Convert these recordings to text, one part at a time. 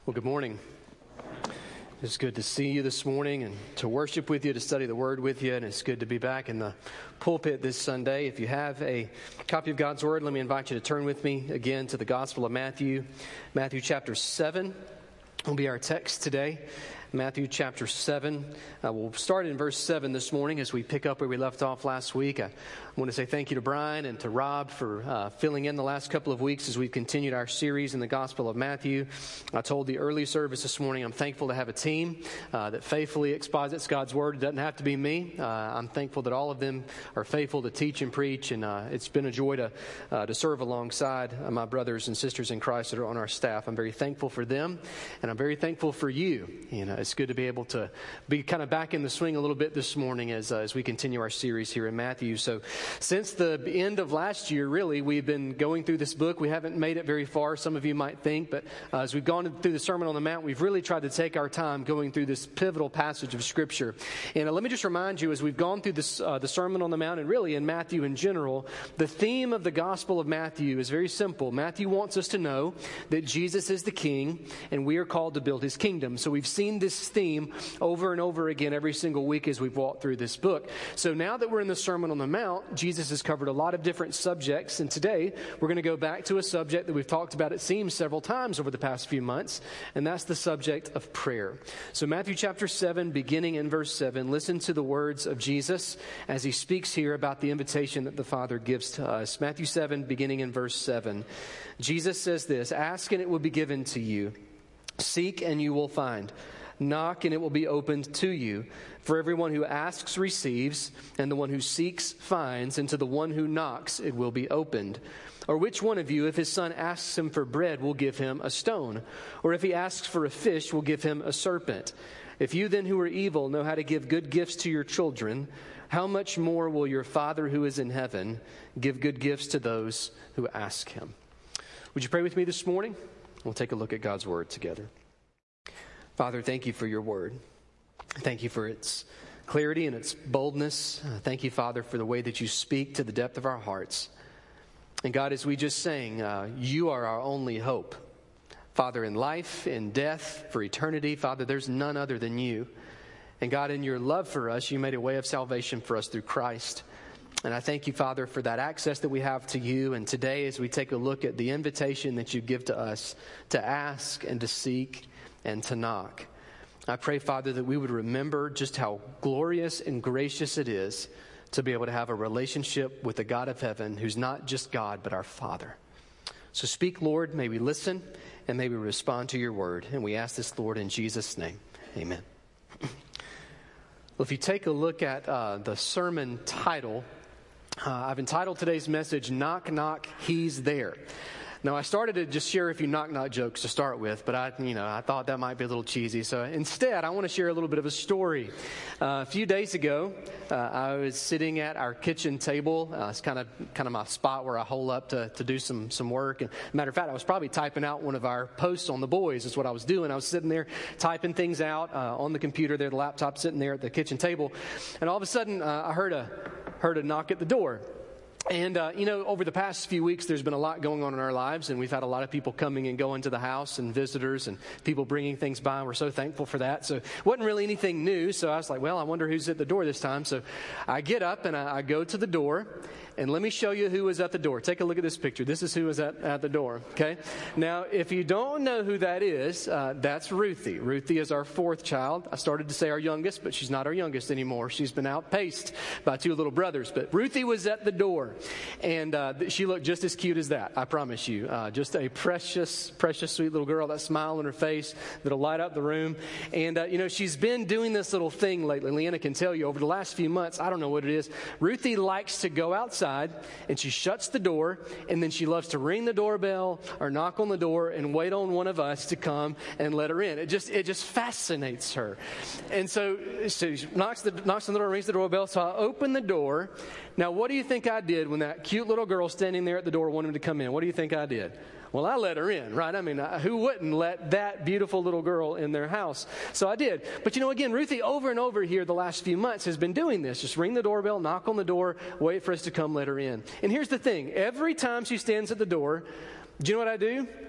Well, good morning. It's good to see you this morning and to worship with you, to study the Word with you, and it's good to be back in the pulpit this Sunday. If you have a copy of God's Word, let me invite you to turn with me again to the Gospel of Matthew. Matthew chapter 7 will be our text today. Matthew chapter 7. We'll start in verse 7 this morning as we pick up where we left off last week. I want to say thank you to Brian and to Rob for filling in the last couple of weeks as we've continued our series in the Gospel of Matthew. I told the early service this morning I'm thankful to have a team that faithfully exposits God's Word. It doesn't have to be me. I'm thankful that all of them are faithful to teach and preach, and it's been a joy to serve alongside my brothers and sisters in Christ that are on our staff. I'm very thankful for them, and I'm very thankful for you. It's good to be able to be kind of back in the swing a little bit this morning as we continue our series here in Matthew. So since the end of last year, really, we've been going through this book. We haven't made it very far, some of you might think, but as we've gone through the Sermon on the Mount, we've really tried to take our time going through this pivotal passage of Scripture. And let me just remind you, as we've gone through this, the Sermon on the Mount, and really in Matthew in general, the theme of the Gospel of Matthew is very simple. Matthew wants us to know that Jesus is the King, and we are called to build His kingdom. So we've seen this theme over and over again every single week as we've walked through this book. So now that we're in the Sermon on the Mount, Jesus has covered a lot of different subjects, and today we're going to go back to a subject that we've talked about, it seems, several times over the past few months, and that's the subject of prayer. So Matthew chapter 7, beginning in verse 7, listen to the words of Jesus as He speaks here about the invitation that the Father gives to us. Matthew 7, beginning in verse 7. Jesus says this, "Ask and it will be given to you. Seek and you will find. Knock and it will be opened to you. For everyone who asks receives, and the one who seeks finds, and to the one who knocks it will be opened. Or which one of you, if his son asks him for bread, will give him a stone? Or if he asks for a fish, will give him a serpent? If you then who are evil know how to give good gifts to your children, how much more will your Father who is in heaven give good gifts to those who ask Him?" Would you pray with me this morning? We'll take a look at God's Word together. Father, thank you for your Word. Thank you for its clarity and its boldness. Thank you, Father, for the way that you speak to the depth of our hearts. And God, as we just sang, you are our only hope. Father, in life, in death, for eternity, Father, there's none other than you. And God, in your love for us, you made a way of salvation for us through Christ. And I thank you, Father, for that access that we have to you. And today, as we take a look at the invitation that you give to us to ask and to seek and to knock, I pray, Father, that we would remember just how glorious and gracious it is to be able to have a relationship with the God of heaven who's not just God, but our Father. So speak, Lord. May we listen and may we respond to your word. And we ask this, Lord, in Jesus' name. Amen. Well, if you take a look at the sermon title, I've entitled today's message, "Knock, Knock, He's There." Now, I started to just share a few knock-knock jokes to start with, but I thought that might be a little cheesy. So instead, I want to share a little bit of a story. A few days ago, I was sitting at our kitchen table. It's kind of my spot where I hole up to do some work. And matter of fact, I was probably typing out one of our posts on the boys. Is what I was doing. I was sitting there typing things out on the computer there, the laptop sitting there at the kitchen table, and all of a sudden, I heard a knock at the door. And, over the past few weeks, there's been a lot going on in our lives, and we've had a lot of people coming and going to the house, and visitors, and people bringing things by. We're so thankful for that. So it wasn't really anything new, so I was like, well, I wonder who's at the door this time. So I get up, and I go to the door, and let me show you who was at the door. Take a look at this picture. This is who was at the door, okay? Now, if you don't know who that is, that's Ruthie. Ruthie is our fourth child. I started to say our youngest, but she's not our youngest anymore. She's been outpaced by two little brothers. But Ruthie was at the door. And she looked just as cute as that, I promise you. Just a precious, precious, sweet little girl, that smile on her face that'll light up the room. And, she's been doing this little thing lately. Leanna can tell you over the last few months, I don't know what it is. Ruthie likes to go outside, and she shuts the door, and then she loves to ring the doorbell or knock on the door and wait on one of us to come and let her in. It just fascinates her. And so she knocks on the door, rings the doorbell. So I open the door. Now, what do you think I did when that cute little girl standing there at the door wanted to come in? What do you think I did? Well, I let her in, right? I mean, who wouldn't let that beautiful little girl in their house? So I did. But again, Ruthie over and over here the last few months has been doing this. Just ring the doorbell, knock on the door, wait for us to come let her in. And here's the thing. Every time she stands at the door, do you know what I do?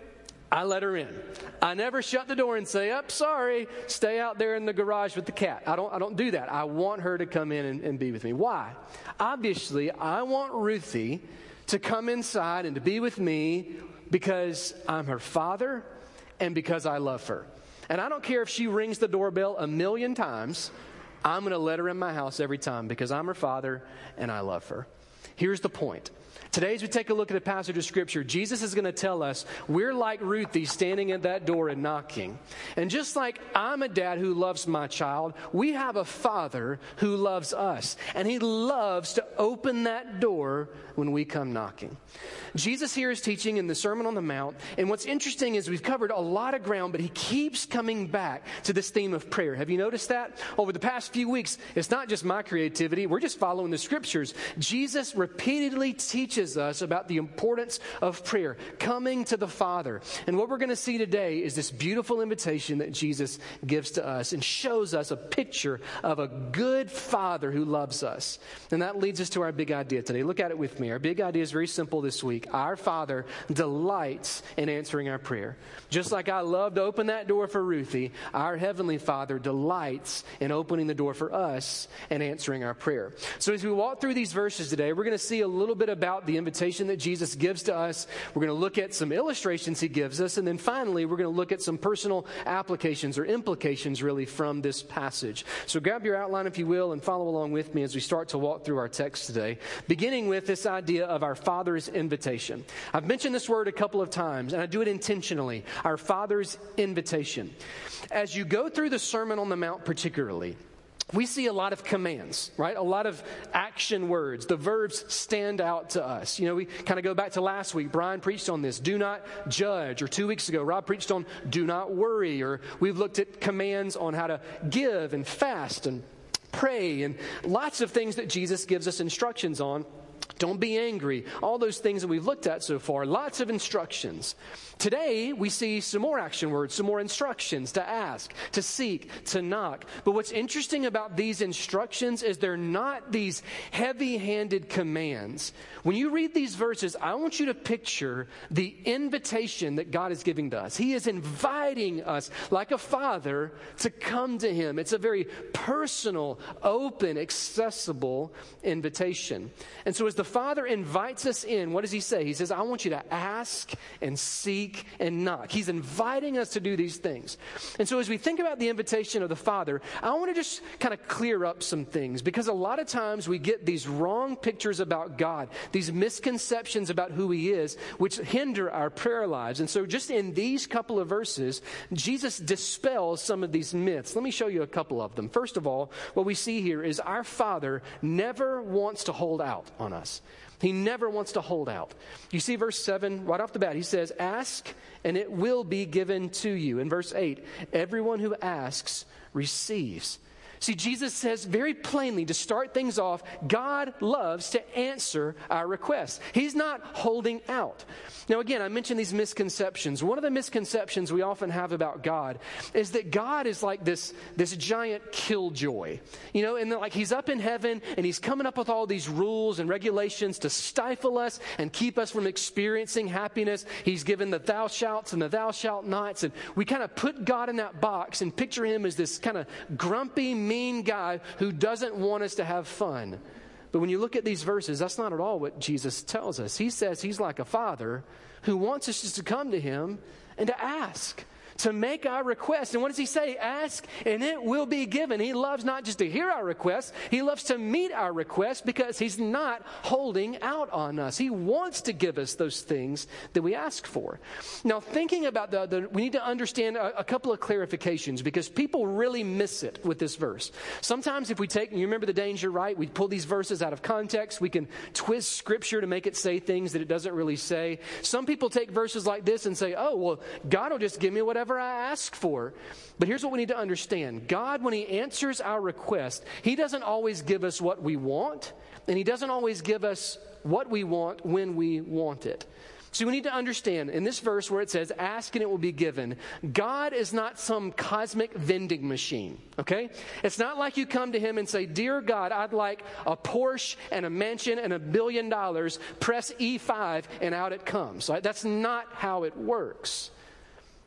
I let her in. I never shut the door and say, sorry, stay out there in the garage with the cat. I don't do that. I want her to come in and be with me. Why? Obviously, I want Ruthie to come inside and to be with me because I'm her father and because I love her. And I don't care if she rings the doorbell 1,000,000 times, I'm going to let her in my house every time because I'm her father and I love her. Here's the point. Today, as we take a look at a passage of Scripture, Jesus is going to tell us we're like Ruthie standing at that door and knocking. And just like I'm a dad who loves my child, we have a father who loves us. And he loves to open that door when we come knocking. Jesus here is teaching in the Sermon on the Mount. And what's interesting is we've covered a lot of ground, but he keeps coming back to this theme of prayer. Have you noticed that? Over the past few weeks, it's not just my creativity. We're just following the Scriptures. Jesus repeatedly teaches us about the importance of prayer, coming to the Father. And what we're going to see today is this beautiful invitation that Jesus gives to us and shows us a picture of a good Father who loves us. And that leads us to our big idea today. Look at it with me. Our big idea is very simple this week. Our Father delights in answering our prayer. Just like I love to open that door for Ruthie, our Heavenly Father delights in opening the door for us and answering our prayer. So as we walk through these verses today, we're going to see a little bit about the invitation that Jesus gives to us. We're going to look at some illustrations he gives us. And then finally, we're going to look at some personal applications or implications really from this passage. So grab your outline, if you will, and follow along with me as we start to walk through our text today, beginning with this idea of our Father's invitation. I've mentioned this word a couple of times, and I do it intentionally. Our Father's invitation. As you go through the Sermon on the Mount particularly, we see a lot of commands, right? A lot of action words. The verbs stand out to us. You know, we kind of go back to last week. Brian preached on this, do not judge. Or 2 weeks ago, Rob preached on do not worry. Or we've looked at commands on how to give and fast and pray and lots of things that Jesus gives us instructions on. Don't be angry. All those things that we've looked at so far. Lots of instructions. Today, we see some more action words, some more instructions to ask, to seek, to knock. But what's interesting about these instructions is they're not these heavy-handed commands. When you read these verses, I want you to picture the invitation that God is giving to us. He is inviting us, like a father, to come to him. It's a very personal, open, accessible invitation. And so as the Father invites us in, what does he say? He says, I want you to ask and seek and knock. He's inviting us to do these things. And so as we think about the invitation of the Father, I want to just kind of clear up some things, because a lot of times we get these wrong pictures about God, these misconceptions about who he is, which hinder our prayer lives. And so just in these couple of verses, Jesus dispels some of these myths. Let me show you a couple of them. First of all, what we see here is our Father never wants to hold out on us. He never wants to hold out. You see verse 7, right off the bat, he says, ask and it will be given to you. In verse 8, everyone who asks receives. See, Jesus says very plainly to start things off, God loves to answer our requests. He's not holding out. Now, again, I mentioned these misconceptions. One of the misconceptions we often have about God is that God is like this giant killjoy. You know, and like he's up in heaven and he's coming up with all these rules and regulations to stifle us and keep us from experiencing happiness. He's given the thou shalts and the thou shalt nots. And we kind of put God in that box and picture him as this kind of grumpy, mean guy who doesn't want us to have fun. But when you look at these verses, that's not at all what Jesus tells us. He says he's like a father who wants us just to come to him and to ask, to make our requests. And what does he say? Ask and it will be given. He loves not just to hear our requests, he loves to meet our requests because he's not holding out on us. He wants to give us those things that we ask for. Now, thinking about we need to understand a couple of clarifications because people really miss it with this verse. Sometimes if we take, you remember the danger, right? We pull these verses out of context. We can twist scripture to make it say things that it doesn't really say. Some people take verses like this and say, oh, well, God will just give me whatever I ask for. But here's what we need to understand. God, when he answers our request, he doesn't always give us what we want, and he doesn't always give us what we want when we want it. So we need to understand in this verse where it says, ask and it will be given, God is not some cosmic vending machine, okay? It's not like you come to him and say, dear God, I'd like a Porsche and a mansion and $1 billion, press E5 and out it comes. Right? That's not how it works.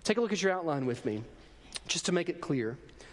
Take a look at your outline with me, just to make it clear.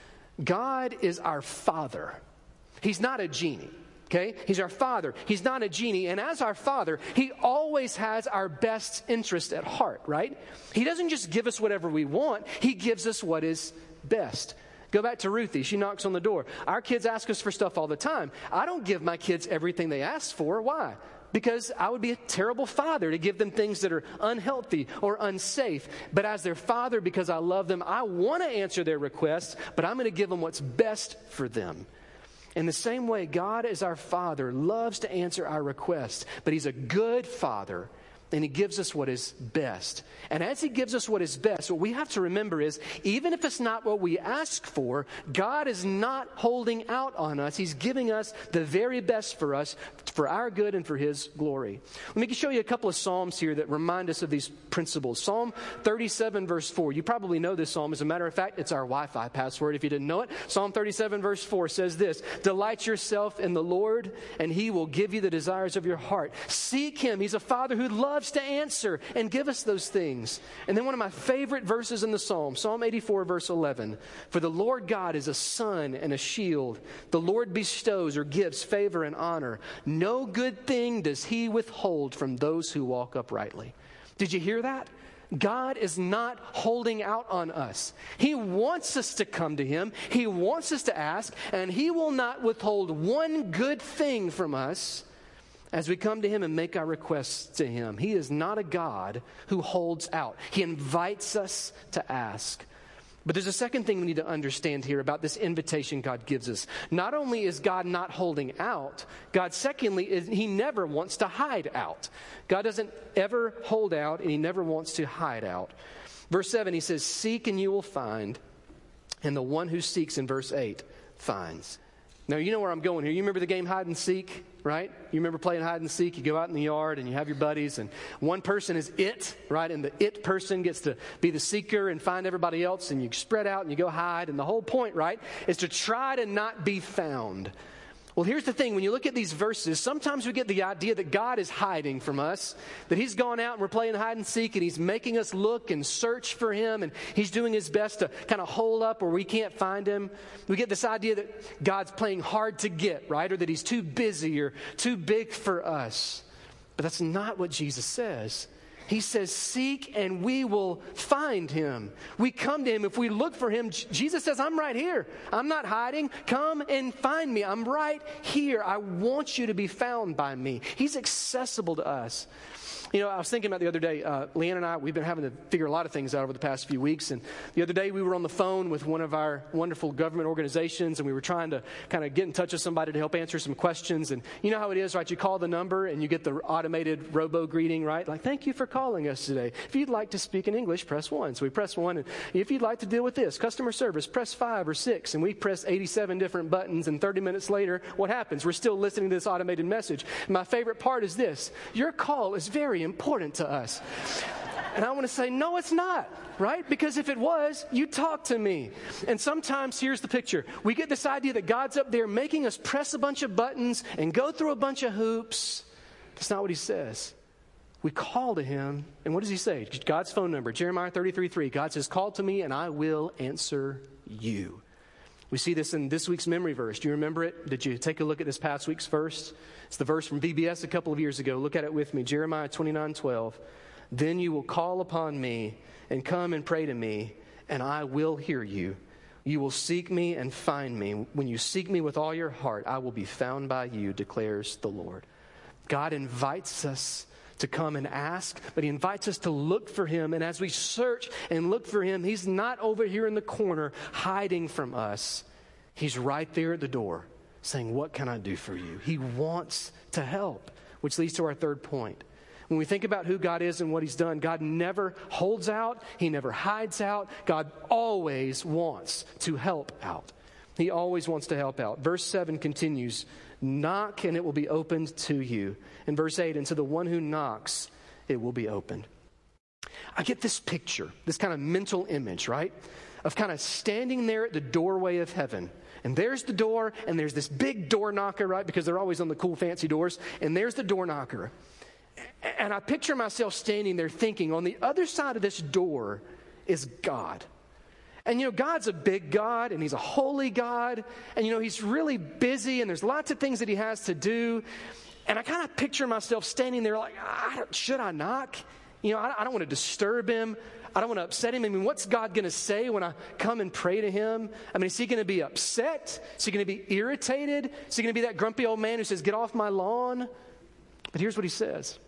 God is our Father. He's not a genie, okay? He's our Father. He's not a genie. And as our Father, He always has our best interest at heart, right? He doesn't just give us whatever we want. He gives us what is best. Go back to Ruthie. She knocks on the door. Our kids ask us for stuff all the time. I don't give my kids everything they ask for. Why? Because I would be a terrible father to give them things that are unhealthy or unsafe. But as their father, because I love them, I want to answer their requests, but I'm going to give them what's best for them. In the same way, God as our Father loves to answer our requests, but He's a good Father, and He gives us what is best. And as He gives us what is best, what we have to remember is, even if it's not what we ask for, God is not holding out on us. He's giving us the very best for us, for our good and for His glory. Let me show you a couple of Psalms here that remind us of these principles. Psalm 37, verse 4. You probably know this Psalm. As a matter of fact, it's our Wi-Fi password if you didn't know it. Psalm 37, verse 4 says this: "Delight yourself in the Lord, and He will give you the desires of your heart." Seek Him. He's a Father who loves to answer and give us those things. And then one of my favorite verses in the Psalm, Psalm 84, verse 11. "For the Lord God is a sun and a shield. The Lord bestows or gives favor and honor. No good thing does He withhold from those who walk uprightly." Did you hear that? God is not holding out on us. He wants us to come to Him. He wants us to ask, and He will not withhold one good thing from us as we come to Him and make our requests to Him. He is not a God who holds out. He invites us to ask. But there's a second thing we need to understand here about this invitation God gives us. Not only is God not holding out, God, secondly, He never wants to hide out. God doesn't ever hold out, and He never wants to hide out. Verse 7, He says, "Seek and you will find, and the one who seeks," in verse 8, "finds." Now, you know where I'm going here. You remember the game hide and seek, right? You remember playing hide and seek? You go out in the yard and you have your buddies, and one person is it, right? And the it person gets to be the seeker and find everybody else, and you spread out and you go hide. And the whole point, right, is to try to not be found. Well, here's the thing. When you look at these verses, sometimes we get the idea that God is hiding from us, that He's gone out and we're playing hide and seek, and He's making us look and search for Him, and He's doing His best to kind of hole up where we can't find Him. We get this idea that God's playing hard to get, right? Or that He's too busy or too big for us. But that's not what Jesus says. He says, "Seek and we will find Him." We come to Him if we look for Him. Jesus says, "I'm right here. I'm not hiding. Come and find me. I'm right here. I want you to be found by me." He's accessible to us. You know, I was thinking about the other day, Leanne and I, we've been having to figure a lot of things out over the past few weeks. And the other day we were on the phone with one of our wonderful government organizations, and we were trying to kind of get in touch with somebody to help answer some questions. And you know how it is, right? You call the number and you get the automated robo greeting, right? Like, "Thank you for calling us today. If you'd like to speak in English, press 1. So we press 1. And if you'd like to deal with this, customer service, press 5 or 6. And we press 87 different buttons. And 30 minutes later, what happens? We're still listening to this automated message. And my favorite part is this: your call is very important to us. And I want to say, no, it's not, right? Because if it was, you'd talk to me. And sometimes, here's the picture. We get this idea that God's up there making us press a bunch of buttons and go through a bunch of hoops. That's not what He says. We call to Him, and what does He say? God's phone number, Jeremiah 33:3. God says, "Call to me and I will answer you." We see this in this week's memory verse. Do you remember it? Did you take a look at this past week's verse? It's the verse from VBS a couple of years ago. Look at it with me. Jeremiah 29:12. "Then you will call upon me and come and pray to me, and I will hear you. You will seek me and find me. When you seek me with all your heart, I will be found by you, declares the Lord." God invites us to come and ask, but He invites us to look for Him. And as we search and look for Him, He's not over here in the corner hiding from us. He's right there at the door saying, "What can I do for you?" He wants to help, which leads to our third point. When we think about who God is and what He's done, God never holds out. He never hides out. God always wants to help out. He always wants to help out. Verse 7 continues, "Knock and it will be opened to you." In verse 8, "And to the one who knocks, it will be opened." I get this picture, this kind of mental image, right? Of kind of standing there at the doorway of heaven. And there's the door, and there's this big door knocker, right? Because they're always on the cool, fancy doors. And there's the door knocker. And I picture myself standing there thinking, on the other side of this door is God. And God's a big God, and he's a holy God, and he's really busy, and there's lots of things that he has to do. And I kind of picture myself standing there like, should I knock? I don't want to disturb him. I don't want to upset him. I mean, what's God going to say when I come and pray to him? I mean, is he going to be upset? Is he going to be irritated? Is he going to be that grumpy old man who says, get off my lawn? But here's what he says.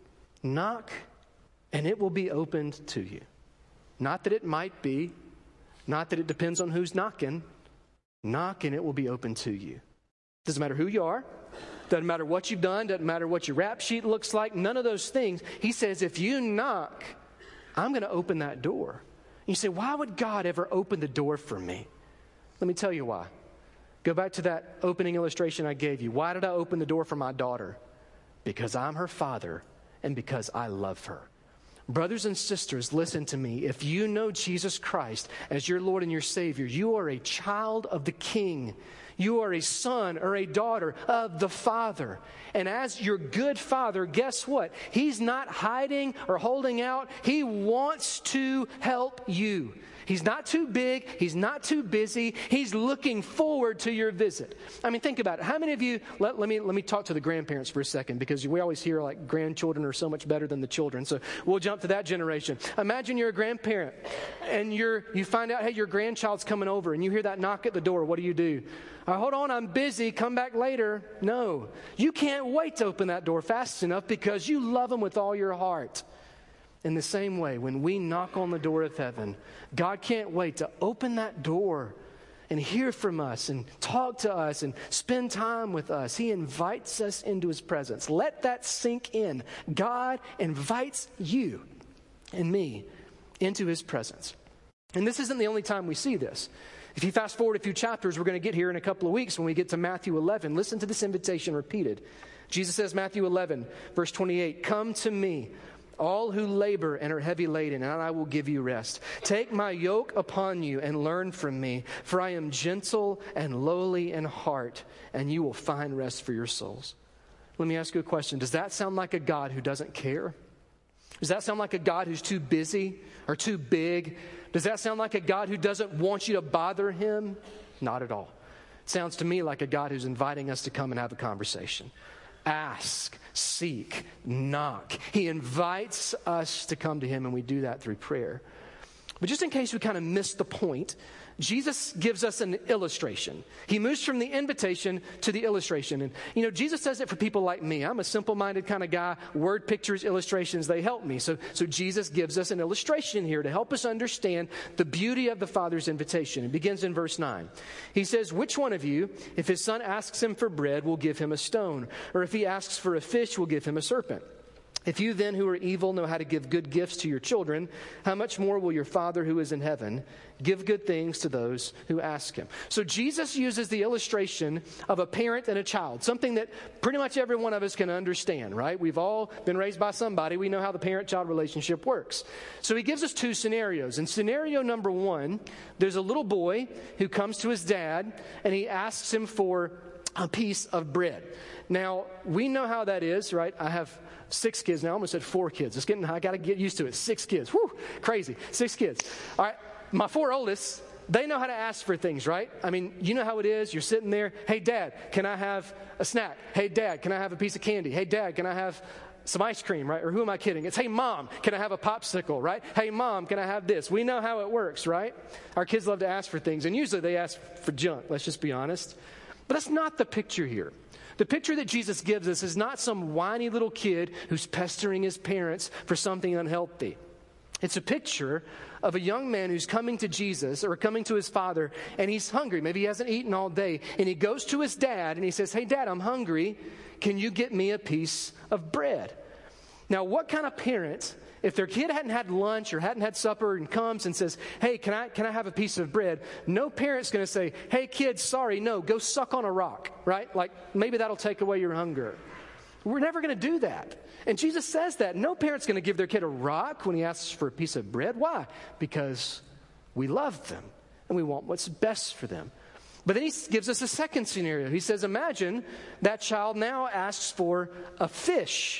Knock, and it will be opened to you. Not that it might be. Not that it depends on who's knocking. Knock, and it will be opened to you. Doesn't matter who you are. Doesn't matter what you've done. Doesn't matter what your rap sheet looks like. None of those things. He says, if you knock, I'm going to open that door. And you say, why would God ever open the door for me? Let me tell you why. Go back to that opening illustration I gave you. Why did I open the door for my daughter? Because I'm her father and because I love her. Brothers and sisters, listen to me. If you know Jesus Christ as your Lord and your Savior, you are a child of the King. You are a son or a daughter of the Father. And as your good Father, guess what? He's not hiding or holding out. He wants to help you. He's not too big. He's not too busy. He's looking forward to your visit. I mean, think about it. How many of you, let me talk to the grandparents for a second, because we always hear like grandchildren are so much better than the children. So we'll jump to that generation. Imagine you're a grandparent and you find out, hey, your grandchild's coming over, and you hear that knock at the door. What do? Hold on, I'm busy. Come back later. No, you can't wait to open that door fast enough because you love them with all your heart. In the same way, when we knock on the door of heaven, God can't wait to open that door and hear from us and talk to us and spend time with us. He invites us into his presence. Let that sink in. God invites you and me into his presence. And this isn't the only time we see this. If you fast forward a few chapters, we're going to get here in a couple of weeks when we get to Matthew 11. Listen to this invitation repeated. Jesus says, Matthew 11, verse 28, come to me, all who labor and are heavy laden, and I will give you rest. Take my yoke upon you and learn from me, for I am gentle and lowly in heart, and you will find rest for your souls. Let me ask you a question. Does that sound like a God who doesn't care? Does that sound like a God who's too busy or too big? Does that sound like a God who doesn't want you to bother him? Not at all. It sounds to me like a God who's inviting us to come and have a conversation. Ask, seek, knock. He invites us to come to him, and we do that through prayer. But just in case we kind of missed the point, Jesus gives us an illustration. He moves from the invitation to the illustration. And, Jesus does it for people like me. I'm a simple-minded kind of guy. Word pictures, illustrations, they help me. So Jesus gives us an illustration here to help us understand the beauty of the Father's invitation. It begins in verse 9. He says, which one of you, if his son asks him for bread, will give him a stone? Or if he asks for a fish, will give him a serpent? If you then who are evil know how to give good gifts to your children, how much more will your Father who is in heaven give good things to those who ask him? So Jesus uses the illustration of a parent and a child, something that pretty much every one of us can understand, right? We've all been raised by somebody. We know how the parent-child relationship works. So he gives us two scenarios. In scenario number one, there's a little boy who comes to his dad and he asks him for a piece of bread. Now, we know how that is, right? I have 6 kids now. I almost said 4 kids. I got to get used to it. 6 kids. Whew, crazy. 6 kids. All right. My 4 oldest, they know how to ask for things, right? I mean, you know how it is. You're sitting there. Hey, Dad, can I have a snack? Hey, Dad, can I have a piece of candy? Hey, Dad, can I have some ice cream, right? Or who am I kidding? It's, hey, Mom, can I have a popsicle, right? Hey, Mom, can I have this? We know how it works, right? Our kids love to ask for things, and usually they ask for junk. Let's just be honest. But that's not the picture here. The picture that Jesus gives us is not some whiny little kid who's pestering his parents for something unhealthy. It's a picture of a young man who's coming to Jesus or coming to his father, and he's hungry. Maybe he hasn't eaten all day. And he goes to his dad and he says, hey, Dad, I'm hungry. Can you get me a piece of bread? Now, what kind of parent, if their kid hadn't had lunch or hadn't had supper and comes and says, hey, can I have a piece of bread? No parent's going to say, hey, kid, sorry, no, go suck on a rock, right? Like, maybe that'll take away your hunger. We're never going to do that. And Jesus says that. No parent's going to give their kid a rock when he asks for a piece of bread. Why? Because we love them and we want what's best for them. But then he gives us a second scenario. He says, imagine that child now asks for a fish.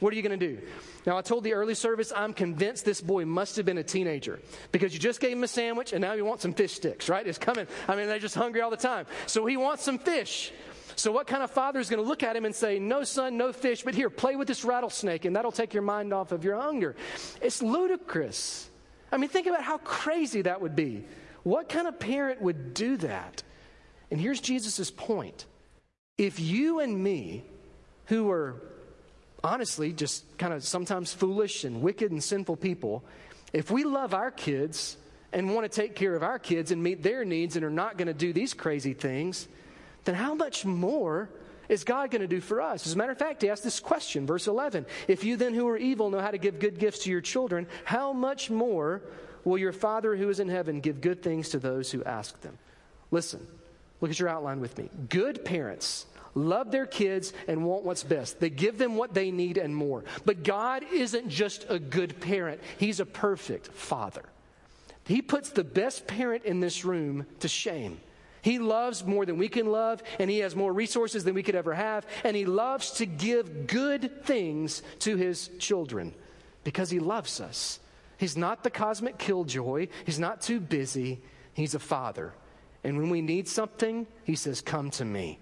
what are you going to do? Now, I told the early service, I'm convinced this boy must have been a teenager because you just gave him a sandwich and now he wants some fish sticks, right? It's coming. I mean, they're just hungry all the time. So he wants some fish. So what kind of father is going to look at him and say, no, son, no fish, but here, play with this rattlesnake and that'll take your mind off of your hunger? It's ludicrous. I mean, think about how crazy that would be. What kind of parent would do that? And here's Jesus' point. If you and me, who are honestly just kind of sometimes foolish and wicked and sinful people, if we love our kids and want to take care of our kids and meet their needs and are not going to do these crazy things, then how much more is God going to do for us? As a matter of fact, he asked this question, verse 11. If you then who are evil know how to give good gifts to your children, how much more will your Father who is in heaven give good things to those who ask them? Listen, look at your outline with me. Good parents love their kids and want what's best. They give them what they need and more. But God isn't just a good parent. He's a perfect father. He puts the best parent in this room to shame. He loves more than we can love, and he has more resources than we could ever have, and he loves to give good things to his children because he loves us. He's not the cosmic killjoy. He's not too busy. He's a father. And when we need something, he says, come to me.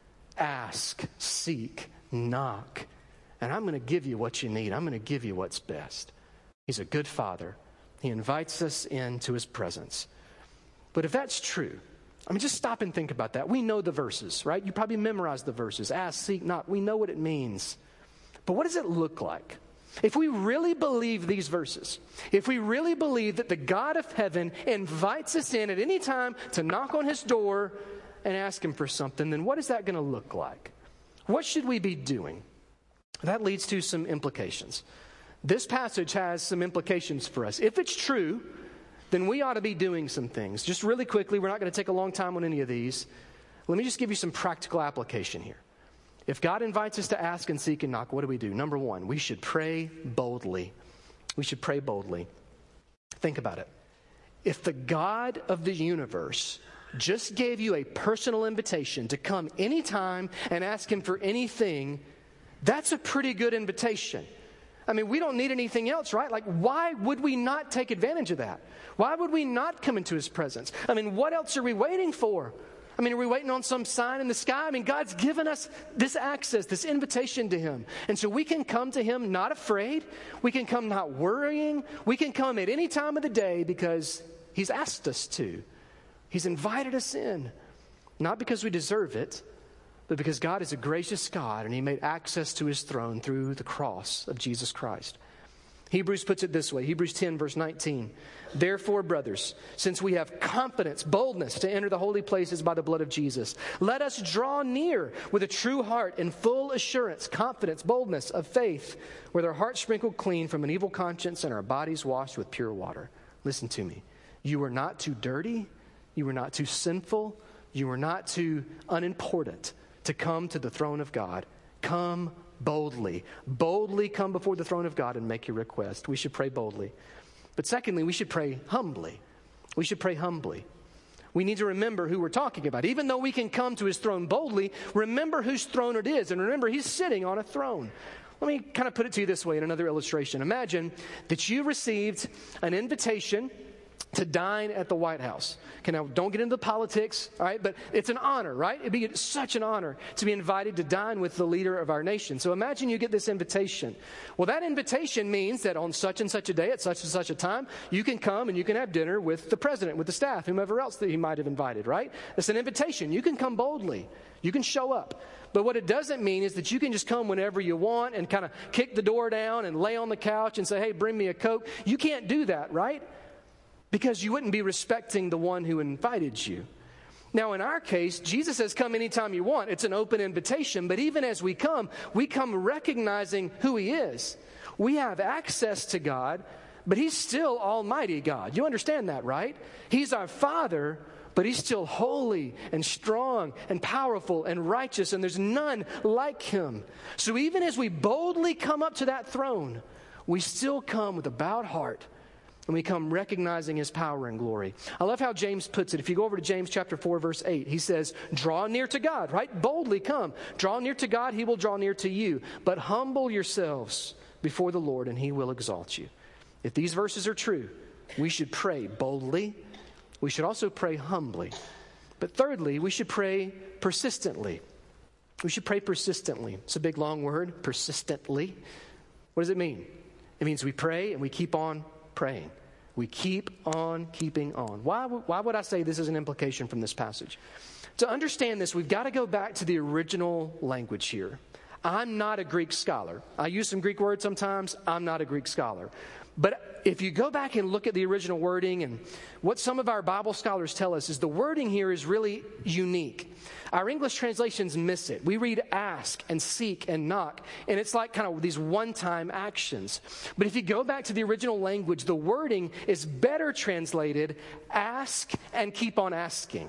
Ask, seek, knock, and I'm going to give you what you need. I'm going to give you what's best. He's a good father. He invites us into his presence. But if that's true, I mean, just stop and think about that. We know the verses, right? You probably memorized the verses. Ask, seek, knock. We know what it means. But what does it look like? If we really believe these verses, if we really believe that the God of heaven invites us in at any time to knock on his door and ask him for something, then what is that going to look like? What should we be doing? That leads to some implications. This passage has some implications for us. If it's true, then we ought to be doing some things. Just really quickly, we're not going to take a long time on any of these. Let me just give you some practical application here. If God invites us to ask and seek and knock, what do we do? Number one, we should pray boldly. We should pray boldly. Think about it. If the God of the universe just gave you a personal invitation to come anytime and ask him for anything, that's a pretty good invitation. I mean, we don't need anything else, right? Like, why would we not take advantage of that? Why would we not come into his presence? I mean, what else are we waiting for? I mean, are we waiting on some sign in the sky? I mean, God's given us this access, this invitation to him. And so we can come to him not afraid. We can come not worrying. We can come at any time of the day because he's asked us to. He's invited us in, not because we deserve it, but because God is a gracious God and he made access to his throne through the cross of Jesus Christ. Hebrews puts it this way, Hebrews 10, verse 19. Therefore, brothers, since we have confidence, boldness to enter the holy places by the blood of Jesus, let us draw near with a true heart and full assurance, confidence, boldness of faith, with our hearts sprinkled clean from an evil conscience and our bodies washed with pure water. Listen to me. You are not too dirty. You are not too sinful. You are not too unimportant to come to the throne of God. Come boldly. Boldly come before the throne of God and make your request. We should pray boldly. But secondly, we should pray humbly. We should pray humbly. We need to remember who we're talking about. Even though we can come to his throne boldly, remember whose throne it is. And remember, he's sitting on a throne. Let me kind of put it to you this way in another illustration. Imagine that you received an invitation to dine at the White House. Okay, now, don't get into the politics, all right? But it's an honor, right? It'd be such an honor to be invited to dine with the leader of our nation. So imagine you get this invitation. Well, that invitation means that on such and such a day, at such and such a time, you can come and you can have dinner with the president, with the staff, whomever else that he might have invited, right? It's an invitation. You can come boldly. You can show up. But what it doesn't mean is that you can just come whenever you want and kind of kick the door down and lay on the couch and say, hey, bring me a Coke. You can't do that, right? Because you wouldn't be respecting the one who invited you. Now, in our case, Jesus says, come anytime you want. It's an open invitation. But even as we come recognizing who he is. We have access to God, but he's still Almighty God. You understand that, right? He's our Father, but he's still holy and strong and powerful and righteous, and there's none like him. So even as we boldly come up to that throne, we still come with a bowed heart And we come recognizing his power and glory. I love how James puts it. If you go over to James chapter 4, verse 8, he says, draw near to God, right? Boldly come. Draw near to God, he will draw near to you. But humble yourselves before the Lord, and he will exalt you. If these verses are true, we should pray boldly. We should also pray humbly. But thirdly, we should pray persistently. We should pray persistently. It's a big, long word, persistently. What does it mean? It means we pray and we keep on praying. We keep on keeping on. Why would I say this is an implication from this passage? To understand this, we've got to go back to the original language here. I'm not a Greek scholar. I use some Greek words sometimes. I'm not a Greek scholar. But if you go back and look at the original wording, and what some of our Bible scholars tell us is the wording here is really unique. Our English translations miss it. We read ask and seek and knock, and it's like kind of these one-time actions. But if you go back to the original language, the wording is better translated ask and keep on asking.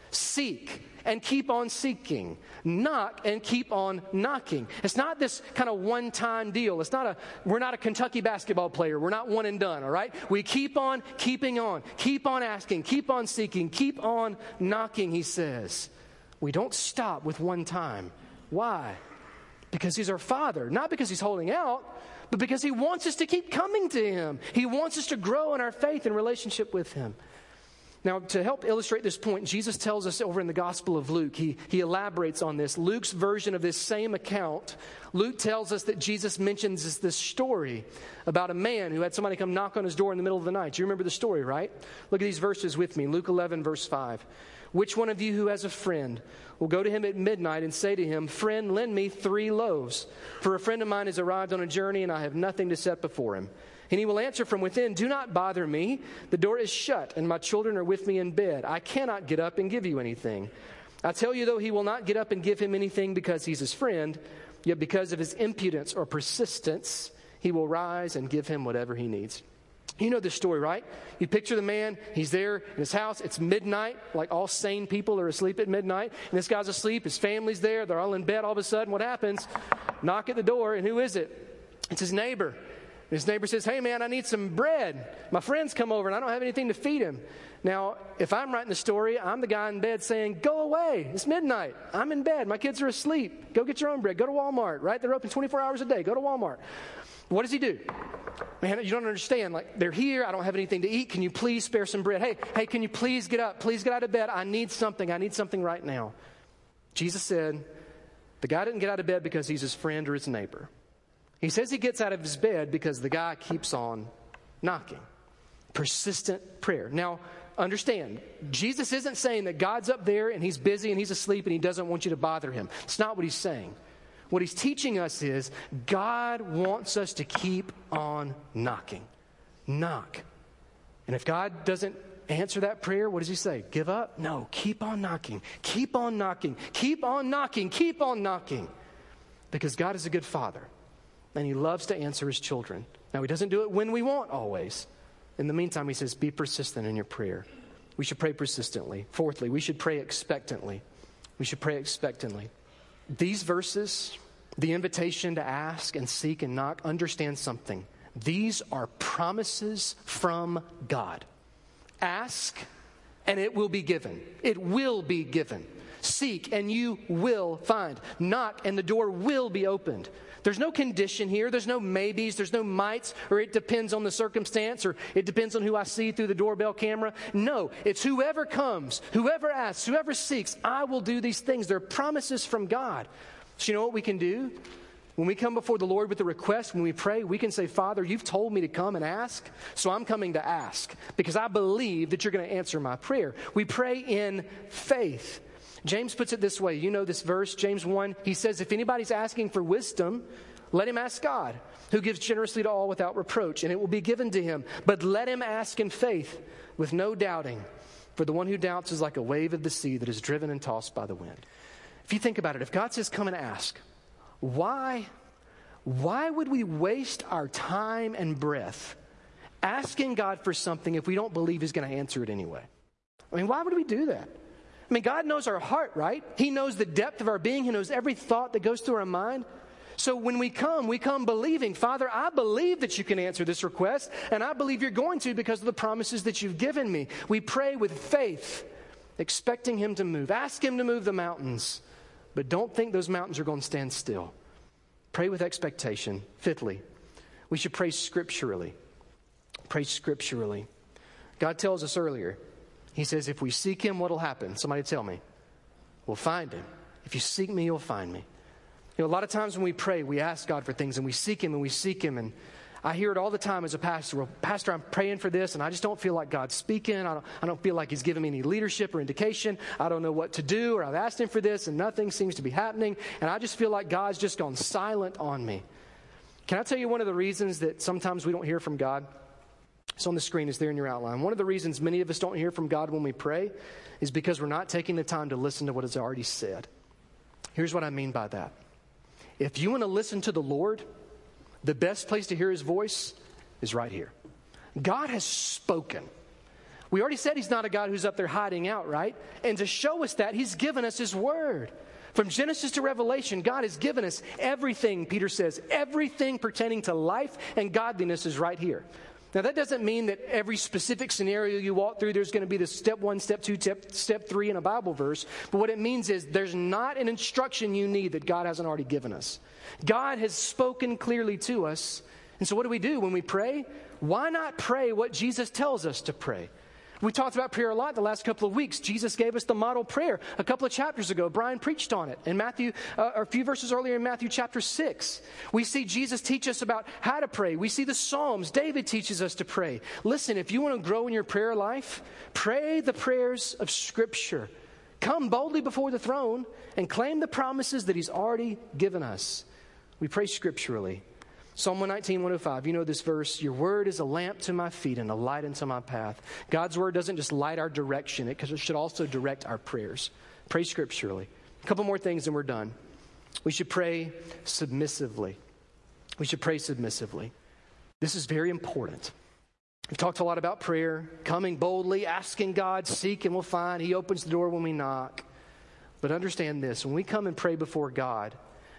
Seek and keep on seeking. Knock and keep on knocking. It's not this kind of one-time deal. We're not a Kentucky basketball player. We're not one and done, all right? We keep on keeping on. Keep on asking. Keep on seeking. Keep on knocking, he says. We don't stop with one time. Why? Because he's our Father. Not because he's holding out, but because he wants us to keep coming to him. He wants us to grow in our faith and relationship with him. Now, to help illustrate this point, Jesus tells us over in the Gospel of Luke, he elaborates on this. Luke's version of this same account, Luke tells us that Jesus mentions this story about a man who had somebody come knock on his door in the middle of the night. You remember the story, right? Look at these verses with me. Luke 11, verse 5. Which one of you who has a friend will go to him at midnight and say to him, friend, lend me 3 loaves, for a friend of mine has arrived on a journey and I have nothing to set before him. And he will answer from within, do not bother me. The door is shut, and my children are with me in bed. I cannot get up and give you anything. I tell you, though, he will not get up and give him anything because he's his friend, yet because of his impudence or persistence, he will rise and give him whatever he needs. You know this story, right? You picture the man, he's there in his house, it's midnight, like all sane people are asleep at midnight, and this guy's asleep, his family's there, they're all in bed. All of a sudden, what happens? Knock at the door, and who is it? It's his neighbor. His neighbor says, hey man, I need some bread. My friend's come over and I don't have anything to feed him. Now, if I'm writing the story, I'm the guy in bed saying, go away. It's midnight. I'm in bed. My kids are asleep. Go get your own bread. Go to Walmart, right? They're open 24 hours a day. Go to Walmart. What does he do? Man, you don't understand. Like, they're here. I don't have anything to eat. Can you please spare some bread? Hey, can you please get up? Please get out of bed. I need something. I need something right now. Jesus said, the guy didn't get out of bed because he's his friend or his neighbor. He says he gets out of his bed because the guy keeps on knocking. Persistent prayer. Now, understand, Jesus isn't saying that God's up there and he's busy and he's asleep and he doesn't want you to bother him. It's not what he's saying. What he's teaching us is God wants us to keep on knocking. Knock. And if God doesn't answer that prayer, what does he say? Give up? No, keep on knocking. Keep on knocking. Keep on knocking. Keep on knocking. Because God is a good Father. And he loves to answer his children. Now, he doesn't do it when we want always. In the meantime, he says, be persistent in your prayer. We should pray persistently. Fourthly, we should pray expectantly. We should pray expectantly. These verses, the invitation to ask and seek and knock, understand something. These are promises from God. Ask, and it will be given. It will be given. Seek, and you will find. Knock, and the door will be opened. There's no condition here. There's no maybes. There's no mights, or it depends on the circumstance, or it depends on who I see through the doorbell camera. No, it's whoever comes, whoever asks, whoever seeks, I will do these things. They're promises from God. So you know what we can do? When we come before the Lord with a request, when we pray, we can say, Father, you've told me to come and ask, so I'm coming to ask because I believe that you're going to answer my prayer. We pray in faith. James puts it this way. You know this verse, James 1. He says, if anybody's asking for wisdom, let him ask God, who gives generously to all without reproach, and it will be given to him. But let him ask in faith with no doubting. For the one who doubts is like a wave of the sea that is driven and tossed by the wind. If you think about it, if God says, come and ask, why would we waste our time and breath asking God for something if we don't believe he's going to answer it anyway? I mean, why would we do that? I mean, God knows our heart, right? He knows the depth of our being. He knows every thought that goes through our mind. So when we come believing, Father, I believe that you can answer this request, and I believe you're going to because of the promises that you've given me. We pray with faith, expecting him to move. Ask him to move the mountains, but don't think those mountains are going to stand still. Pray with expectation. Fifthly, we should pray scripturally. Pray scripturally. God tells us earlier, he says, if we seek him, what'll happen? Somebody tell me. We'll find him. If you seek me, you'll find me. You know, a lot of times when we pray, we ask God for things and we seek him and we seek him. And I hear it all the time as a pastor. Well, Pastor, I'm praying for this and I just don't feel like God's speaking. I don't feel like he's giving me any leadership or indication. I don't know what to do, or I've asked him for this and nothing seems to be happening. And I just feel like God's just gone silent on me. Can I tell you one of the reasons that sometimes we don't hear from God? It's on the screen. It's there in your outline. One of the reasons many of us don't hear from God when we pray is because we're not taking the time to listen to what is already said. Here's what I mean by that. If you want to listen to the Lord, the best place to hear his voice is right here. God has spoken. We already said he's not a God who's up there hiding out, right? And to show us that, he's given us his word. From Genesis to Revelation, God has given us everything, Peter says, everything pertaining to life and godliness is right here. Now, that doesn't mean that every specific scenario you walk through, there's going to be the step 1, step 2, step 3 in a Bible verse. But what it means is there's not an instruction you need that God hasn't already given us. God has spoken clearly to us. And so what do when we pray? Why not pray what Jesus tells us to pray? We talked about prayer a lot the last couple of weeks. Jesus gave us the model prayer a couple of chapters ago. Brian preached on it in Matthew, or a few verses earlier in Matthew chapter 6. We see Jesus teach us about how to pray. We see the Psalms. David teaches us to pray. Listen, if you want to grow in your prayer life, pray the prayers of Scripture. Come boldly before the throne and claim the promises that he's already given us. We pray scripturally. Psalm 119, 105, you know this verse, your word is a lamp to my feet and a light unto my path. God's word doesn't just light our direction, it should also direct our prayers. Pray scripturally. A couple more things and we're done. We should pray submissively. We should pray submissively. This is very important. We've talked a lot about prayer, coming boldly, asking God, seek and we'll find. He opens the door when we knock. But understand this, when we come and pray before God,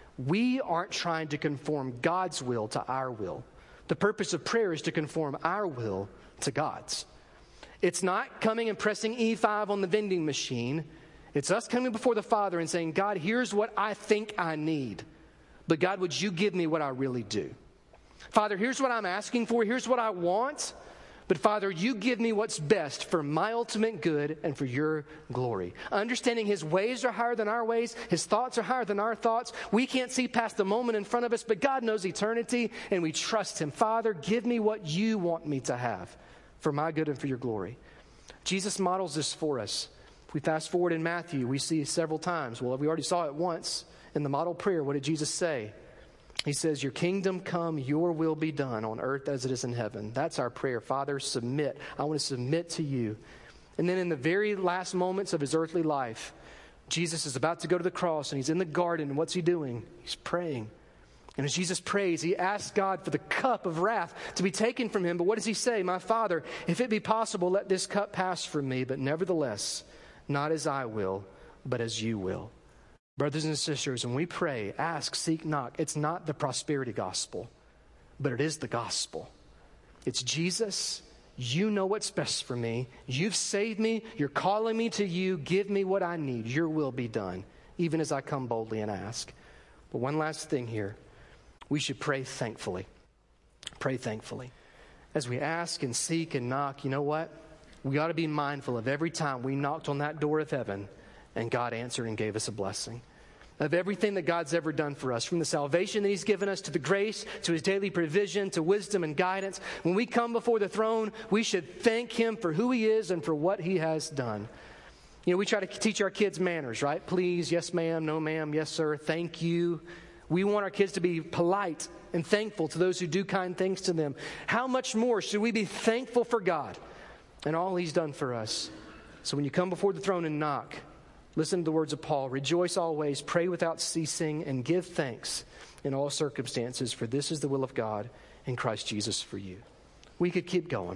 we aren't trying to conform God's will to our will. The purpose of prayer is to conform our will to God's. It's not coming and pressing E5 on the vending machine. It's us coming before the Father and saying, God, here's what I think I need. But God, would you give me what I really do? Father, here's what I'm asking for. Here's what I want. But Father, you give me what's best for my ultimate good and for your glory. Understanding his ways are higher than our ways. His thoughts are higher than our thoughts. We can't see past the moment in front of us, but God knows eternity and we trust him. Father, give me what you want me to have for my good and for your glory. Jesus models this for us. If we fast forward in Matthew, we see several times. Well, we already saw it once in the model prayer. What did Jesus say? He says, your kingdom come, your will be done on earth as it is in heaven. That's our prayer. Father, submit. I want to submit to you. And then in the very last moments of his earthly life, Jesus is about to go to the cross and he's in the garden. And what's he doing? He's praying. And as Jesus prays, he asks God for the cup of wrath to be taken from him. But what does he say? My Father, if it be possible, let this cup pass from me. But nevertheless, not as I will, but as you will. Brothers and sisters, when we pray, ask, seek, knock, it's not the prosperity gospel, but it is the gospel. It's Jesus. You know what's best for me. You've saved me. You're calling me to you. Give me what I need. Your will be done, even as I come boldly and ask. But one last thing here. We should pray thankfully. Pray thankfully. As we ask and seek and knock, you know what? We ought to be mindful of every time we knocked on that door of heaven and God answered and gave us a blessing. Of everything that God's ever done for us, from the salvation that he's given us, to the grace, to his daily provision, to wisdom and guidance. When we come before the throne, we should thank him for who he is and for what he has done. You know, we try to teach our kids manners, right? Please, yes ma'am, no ma'am, yes sir, thank you. We want our kids to be polite and thankful to those who do kind things to them. How much more should we be thankful for God and all he's done for us? So when you come before the throne and knock, listen to the words of Paul. Rejoice always, pray without ceasing, and give thanks in all circumstances, for this is the will of God in Christ Jesus for you. We could keep going.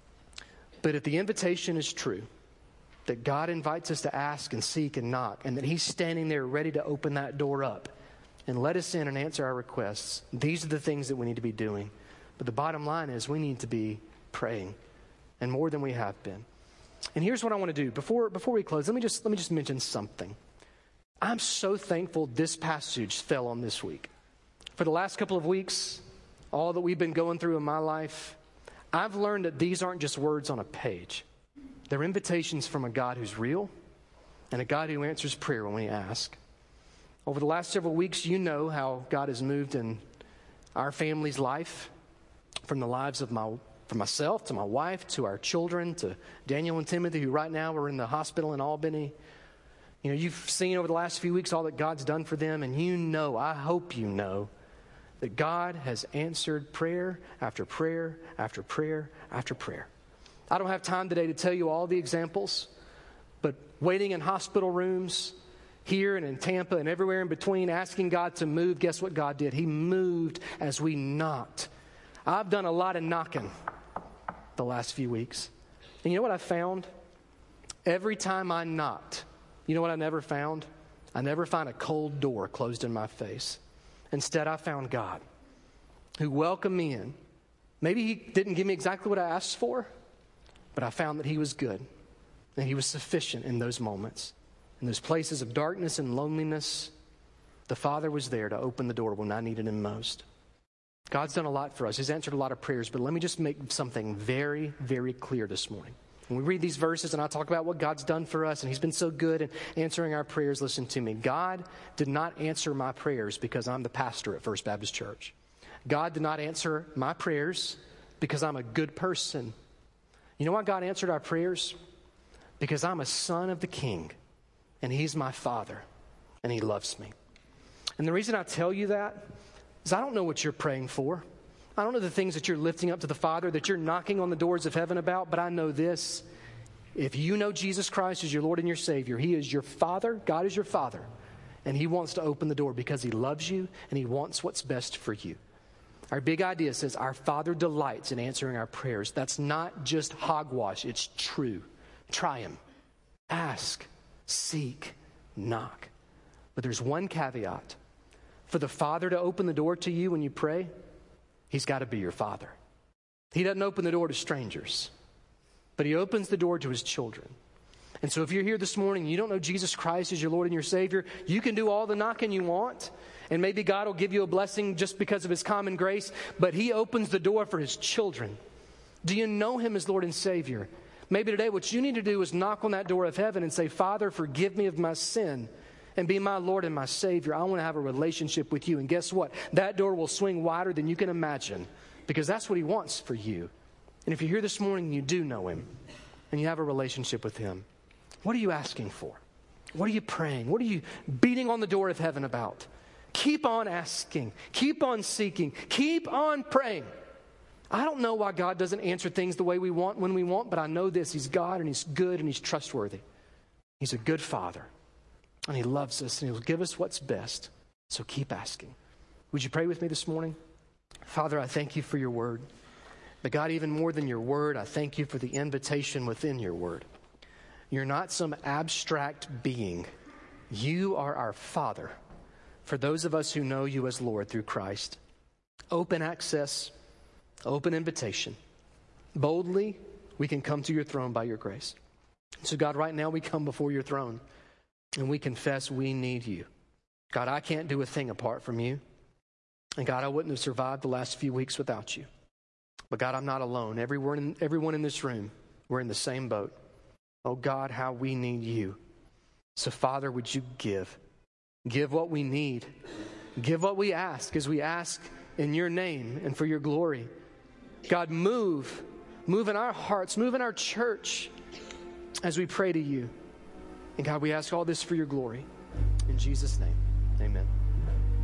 But if the invitation is true, that God invites us to ask and seek and knock, and that he's standing there ready to open that door up, and let us in and answer our requests. These are the things that we need to be doing. But the bottom line is we need to be praying, and more than we have been. And here's what I want to do. Before we close, let me just mention something. I'm so thankful this passage fell on this week. For the last couple of weeks, all that we've been going through in my life, I've learned that these aren't just words on a page. They're invitations from a God who's real and a God who answers prayer when we ask. Over the last several weeks, you know how God has moved in our family's life, from the lives of from myself to my wife to our children to Daniel and Timothy, who right now are in the hospital in Albany. You know, you've seen over the last few weeks all that God's done for them, and you know, I hope you know, that God has answered prayer after prayer after prayer after prayer. I don't have time today to tell you all the examples, but waiting in hospital rooms here and in Tampa and everywhere in between, asking God to move, guess what God did? He moved as we knocked. I've done a lot of knocking the last few weeks. And you know what I found? Every time I knocked, you know what I never found? I never found a cold door closed in my face. Instead, I found God who welcomed me in. Maybe He didn't give me exactly what I asked for, but I found that He was good and He was sufficient in those moments. In those places of darkness and loneliness, the Father was there to open the door when I needed Him most. God's done a lot for us. He's answered a lot of prayers, but let me just make something very, very clear this morning. When we read these verses and I talk about what God's done for us and He's been so good at answering our prayers, listen to me. God did not answer my prayers because I'm the pastor at First Baptist Church. God did not answer my prayers because I'm a good person. You know why God answered our prayers? Because I'm a son of the King and He's my Father and He loves me. And the reason I tell you that is I don't know what you're praying for. I don't know the things that you're lifting up to the Father, that you're knocking on the doors of heaven about, but I know this. If you know Jesus Christ as your Lord and your Savior, He is your Father, God is your Father, and He wants to open the door because He loves you and He wants what's best for you. Our big idea says our Father delights in answering our prayers. That's not just hogwash, it's true. Try Him. Ask, seek, knock. But there's one caveat. For the Father to open the door to you when you pray, He's got to be your Father. He doesn't open the door to strangers, but He opens the door to His children. And so if you're here this morning and you don't know Jesus Christ as your Lord and your Savior, you can do all the knocking you want, and maybe God will give you a blessing just because of His common grace, but He opens the door for His children. Do you know Him as Lord and Savior? Maybe today what you need to do is knock on that door of heaven and say, Father, forgive me of my sin and be my Lord and my Savior. I want to have a relationship with you. And guess what? That door will swing wider than you can imagine, because that's what He wants for you. And if you're here this morning and you do know Him and you have a relationship with Him, what are you asking for? What are you praying? What are you beating on the door of heaven about? Keep on asking. Keep on seeking. Keep on praying. I don't know why God doesn't answer things the way we want when we want, but I know this. He's God and He's good and He's trustworthy. He's a good Father. And He loves us, and He'll give us what's best. So keep asking. Would you pray with me this morning? Father, I thank You for Your word. But God, even more than Your word, I thank You for the invitation within Your word. You're not some abstract being. You are our Father. For those of us who know You as Lord through Christ, open access, open invitation. Boldly, we can come to Your throne by Your grace. So God, right now we come before Your throne. And we confess we need You. God, I can't do a thing apart from You. And God, I wouldn't have survived the last few weeks without You. But God, I'm not alone. Everyone in this room, we're in the same boat. Oh God, how we need You. So Father, would You give? Give what we need. Give what we ask, as we ask in Your name and for Your glory. God, move. Move in our hearts. Move in our church as we pray to You. And God, we ask all this for Your glory. In Jesus' name, amen.